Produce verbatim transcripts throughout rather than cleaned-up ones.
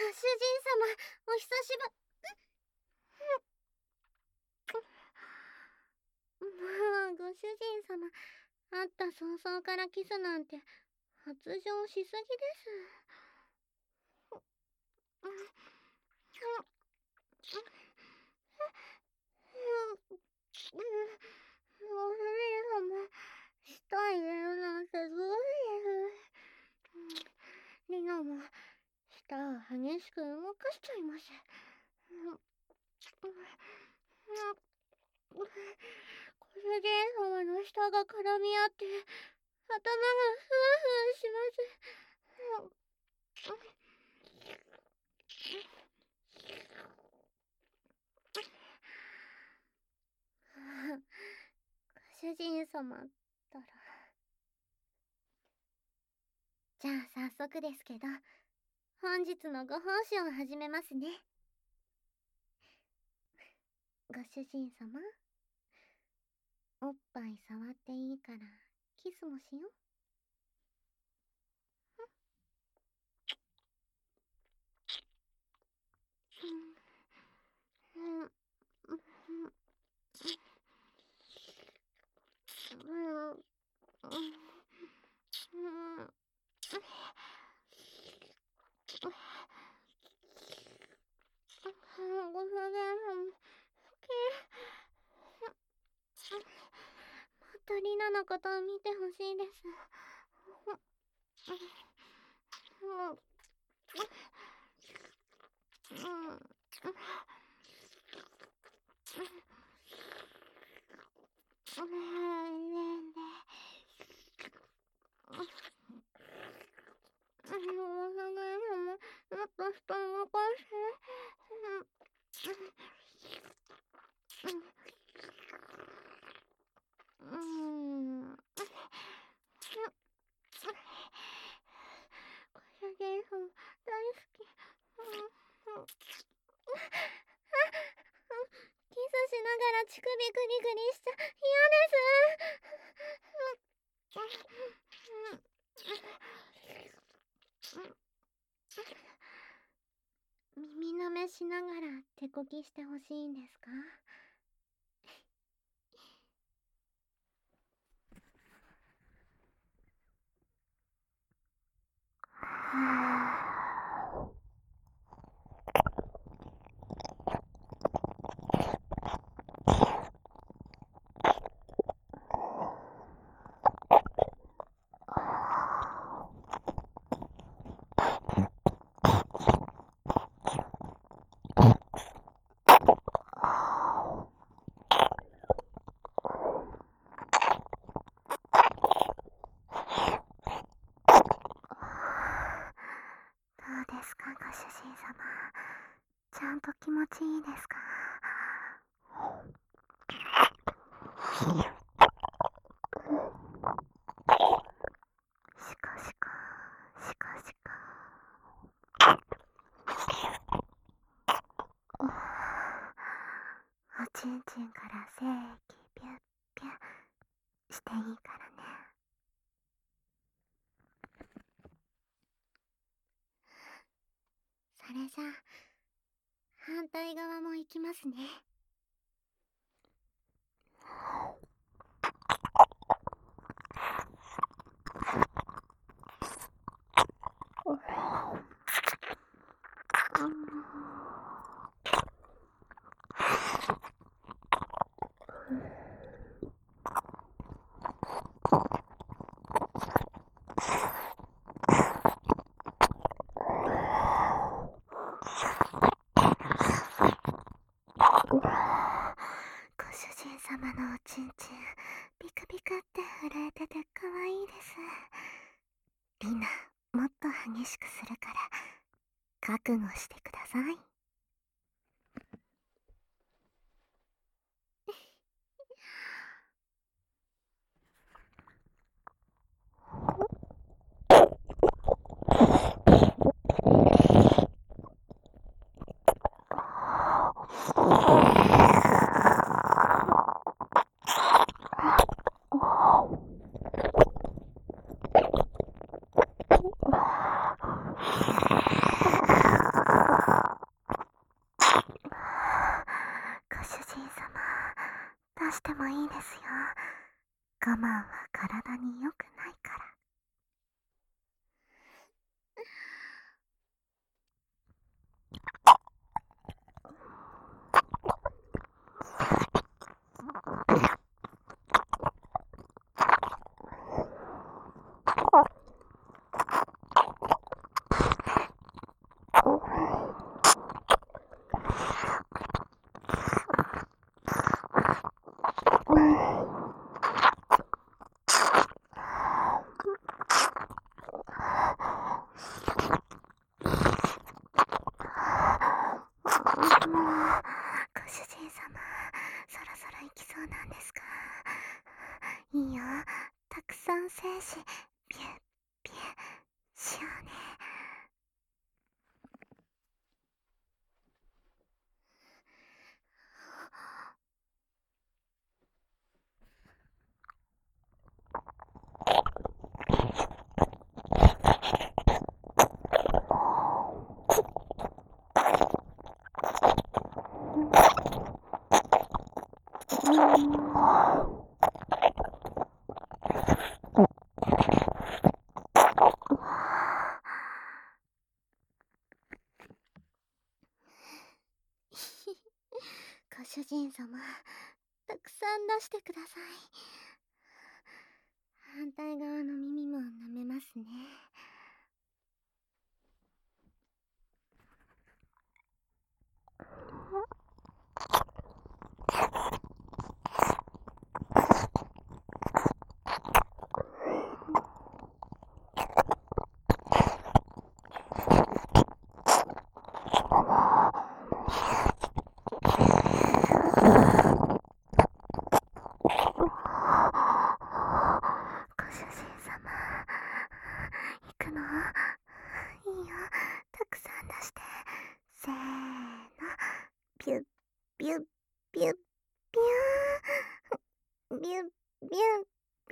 主人様、お久しぶり。もう、ご主人様、会った早々からキスなんて発情しすぎです。ご主人様、舌入れるなんてずるいです。リナも舌を激しく動かしちゃいます。ご主人様の舌が絡み合って頭がフーフーします。ご主人様ったら。じゃあ早速ですけど、本日のご奉仕を始めますね。ご主人様、おっぱい触っていいからキスもしよう。ご主人様、もっとリナのことを見てほしいです。もっと人動かして。うん。ご主人様、大好き。キスしながら乳首グリグリしちゃ嫌です。耳舐めしながら手こきしてほしいんですか？どうですか、ご主人様。ちゃんと気持ちいいですか？シカシカ、シカシカ。おちんちんから精液ピュッピュッしていいからね。それじゃあ反対側も行きますね。ご主人様のおちんちんピクピクって震えてて可愛いです。リナ、もっと激しくするから覚悟してください。 は体に良くないから。ご主人様、そろそろ行きそうなんですか？いいよ、たくさん精子ピュッピュッしようね。ご主人様、たくさん出してください。反対側の耳も舐めますね。ご主人様、行くの？いいよ、たくさん出して。せーの、ピュッピュッピュッピューン、ビュッビュッビューン。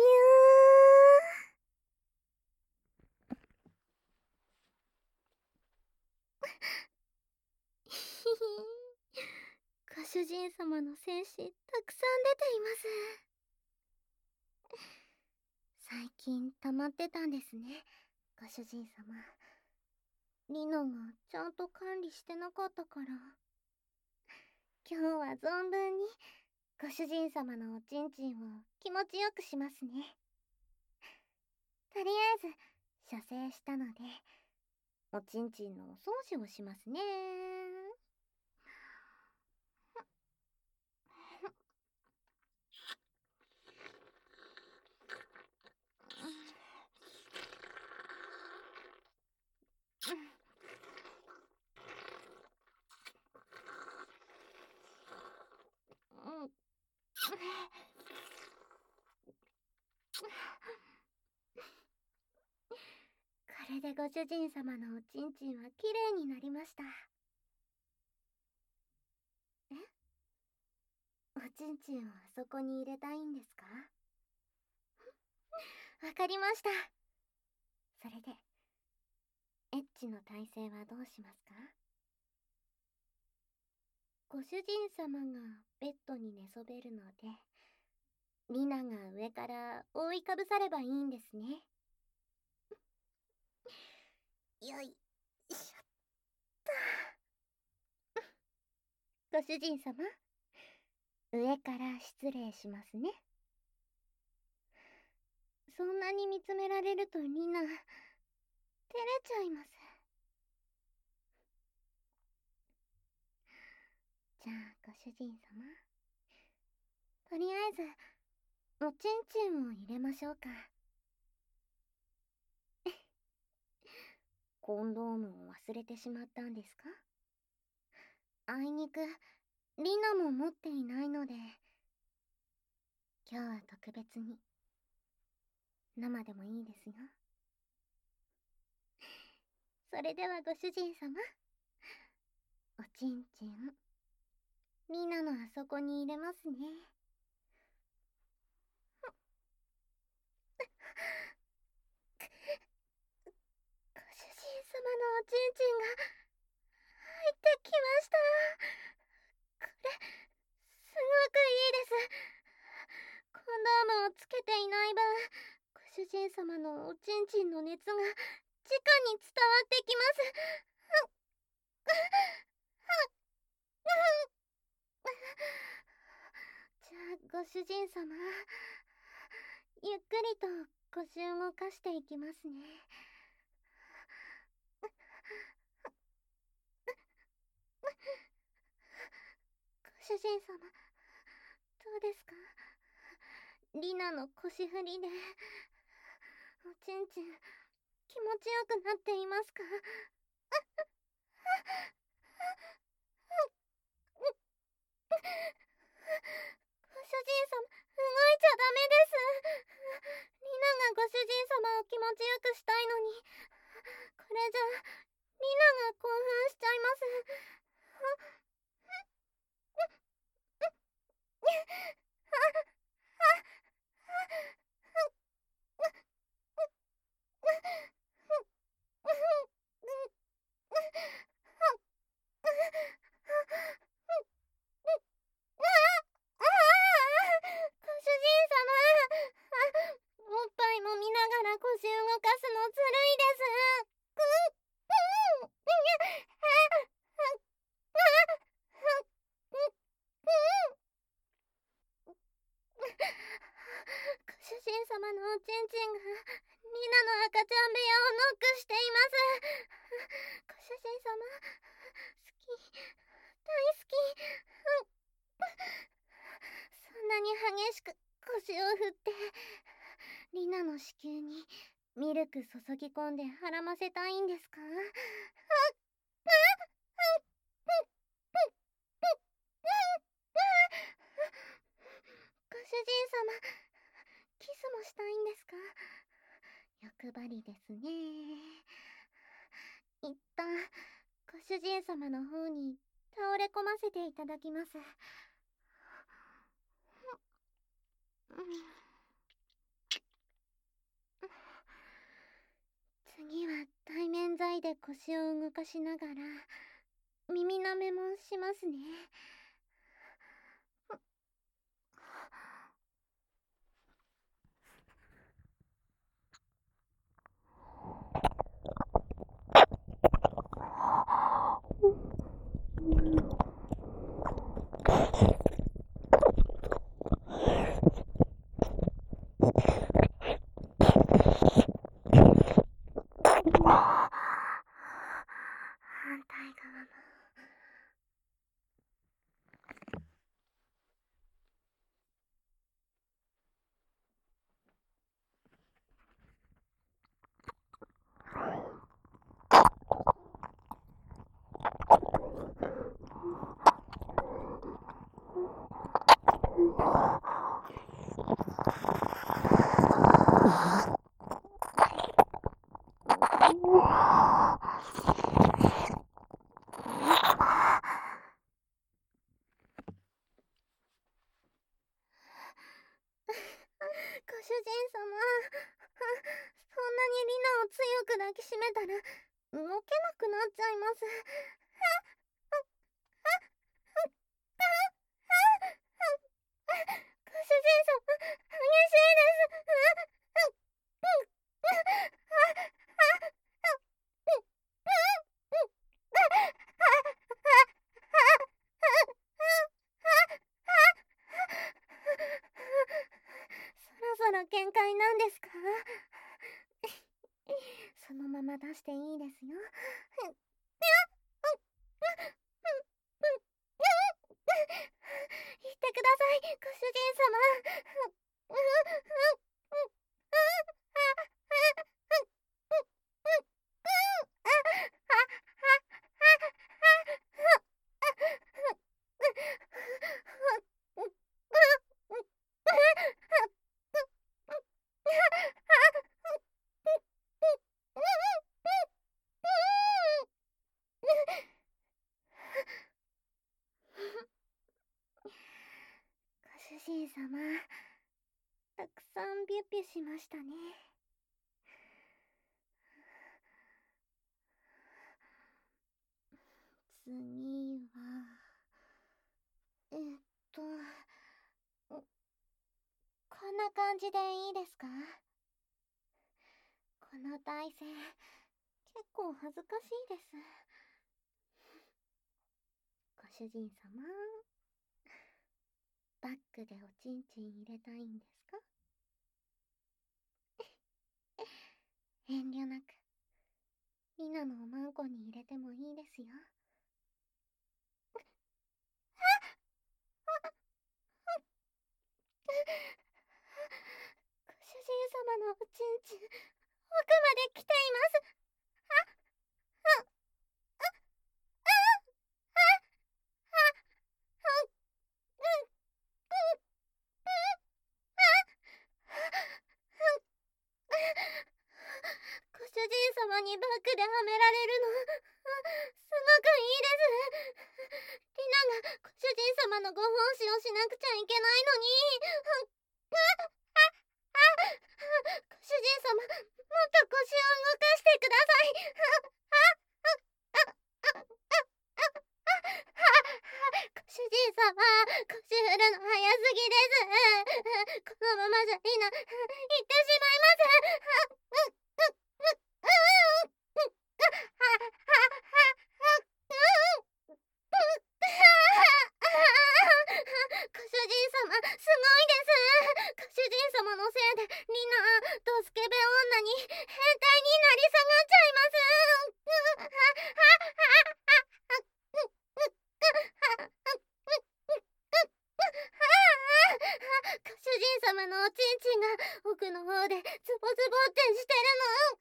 ひひご主人様の精子たくさん出ています。最近溜まってたんですね、ご主人様。リノがちゃんと管理してなかったから。今日は存分にご主人様のおちんちんを気持ちよくしますね。とりあえず射精したので、おちんちんのお掃除をしますね。これでご主人様のおちんちんはきれいになりました。え？おちんちんをあそこに入れたいんですか？わかりました。それで、エッチの体勢はどうしますか？ご主人様がベッドに寝そべるので、リナが上から覆いかぶさればいいんですね。よいしょっと。ご主人様、上から失礼しますね。そんなに見つめられるとリナ、照れちゃいます。じゃあご主人様、とりあえずおちんちんを入れましょうか。コンドームを忘れてしまったんですか？あいにくリナも持っていないので、今日は特別に生でもいいですよ。それではご主人様、おちんちんリナのあそこに入れますね。ご主人様のおちんちんが入ってきました。これすごくいいです。コンドームをつけていない分、 ご主人様のおちんちんの熱が直に伝わってきます。じゃあご主人様、ゆっくりと腰を動かしていきますね。ご主人様、どうですか？リナの腰振りでおちんちん気持ちよくなっていますか？ご主人様、動いちゃダメです。リナがご主人様を気持ちよくしたいのに、これじゃリナが興奮しちゃいます。ご主人様、おっぱいも見ながら腰動かすのずるいです。ご主人様のおちんちんがリナの赤ちゃん部屋をノックしています。ご主人様、好き、大好き。そんなに激しく腰を振ってリナの子宮にミルク注ぎ込んで孕ませたいんですか？ご主人様、キスもしたいんですか？欲張りですね。一旦ご主人様の方に倒れ込ませていただきます。次は対面剤で腰を動かしながら耳舐めもしますね。反対側も。ご主人様、そんなにリナを強く抱きしめたら動けなくなっちゃいます。ご主人様、激しいです。そろそろ限界なんですか？そのまま出していいですよ。言ってください、ご主人様。ご主人様、たくさんビュッビュしましたね。次は、えっと、かんな感じでいいですか？この体勢、結構恥ずかしいです。ご主人様、バッグでおちんちん入れたいんですか？遠慮なく、リナのおまんこに入れてもいいですよ。ご主人様のおちんちん、奥まで来ています。ご主人様にバッグではめられるの、すごくいいです。リナがご主人様のご奉仕をしなくちゃいけないのに。ご主人様、もっと腰を動かしてください。ご主人様、腰振るの早すぎです。このままじゃリナ、行ってしまいます。ご主人様、すごいです。ご主人様のせいでリナ、ドスケベ女に変態になり下がっちゃいます。ご主人様のおちんちんが奥の方でズボズボってしてるの。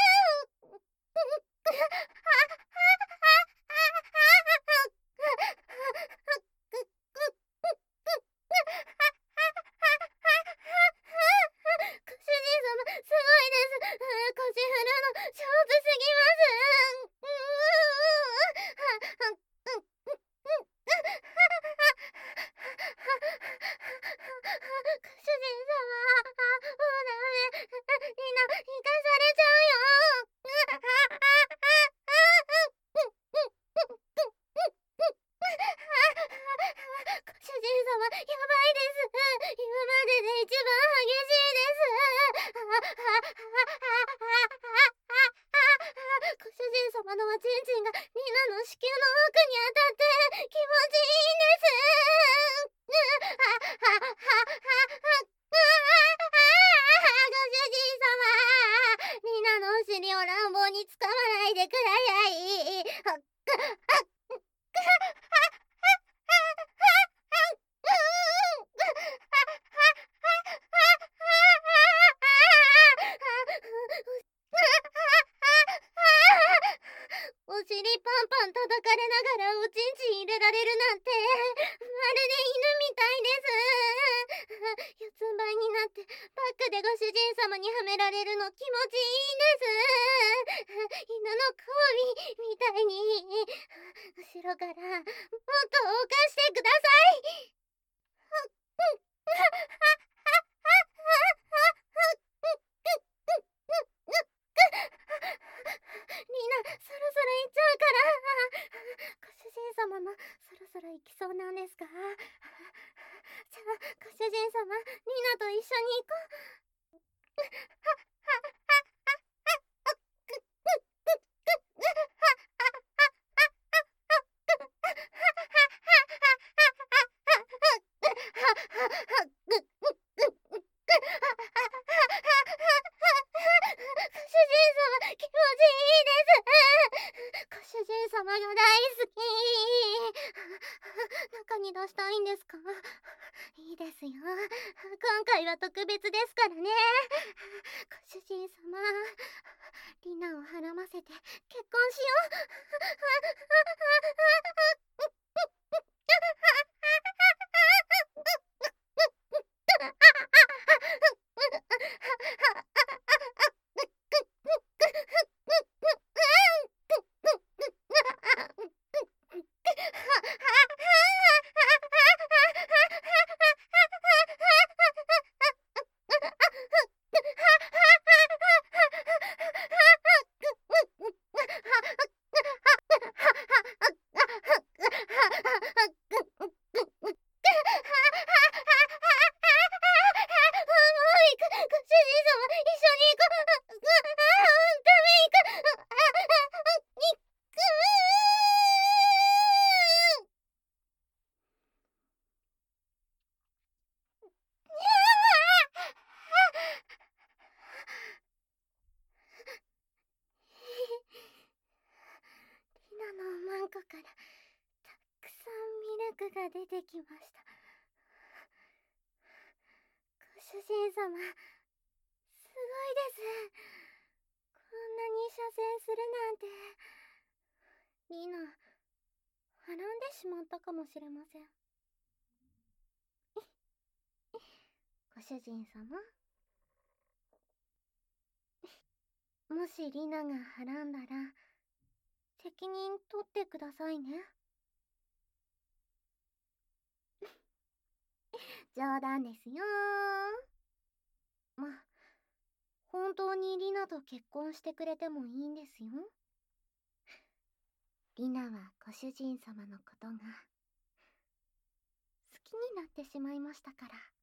ご主人様、すごいです。腰振るの上手すぎます。ご主人様、もうダメ。リナ、生かされちゃうよ。ご主人様、やばいです。今までで一番激しいです。ご主人様のおちんちんがリナの子宮の奥に当たって気持ちいいんです。ご主人様、リナのお尻を乱暴に掴まないでください。お尻パンパン叩かれながらおちんちん入れられるなんて、まるで犬みたいです。四つん這いになってバッグでご主人様にはめられるの気持ちいいんです。犬の交尾みたいに。後ろからもっと動かしてください。リナ、そろそろ行っちゃうから。ご主人様もそろそろ行きそうなんですか？じゃあ、ご主人様、リナと一緒に行こう。主人様、気持ちいいです。ご主人様が大好き。中に出したいんですか？いいですよ。今回は特別ですからね。ご主人様、リナをはらませて結婚しよう。 行こう。あ、あ、ダメ行く。あ、あ、行く。リナのマンコからたくさんミルクが出てきました。ご主人様、すごいです。こんなに射精するなんて。リナ、はらんでしまったかもしれません。ご主人様、もしリナがはらんだら責任取ってくださいね。冗談ですよー。ま、本当にリナと結婚してくれてもいいんですよ。リナはご主人様のことが好きになってしまいましたから。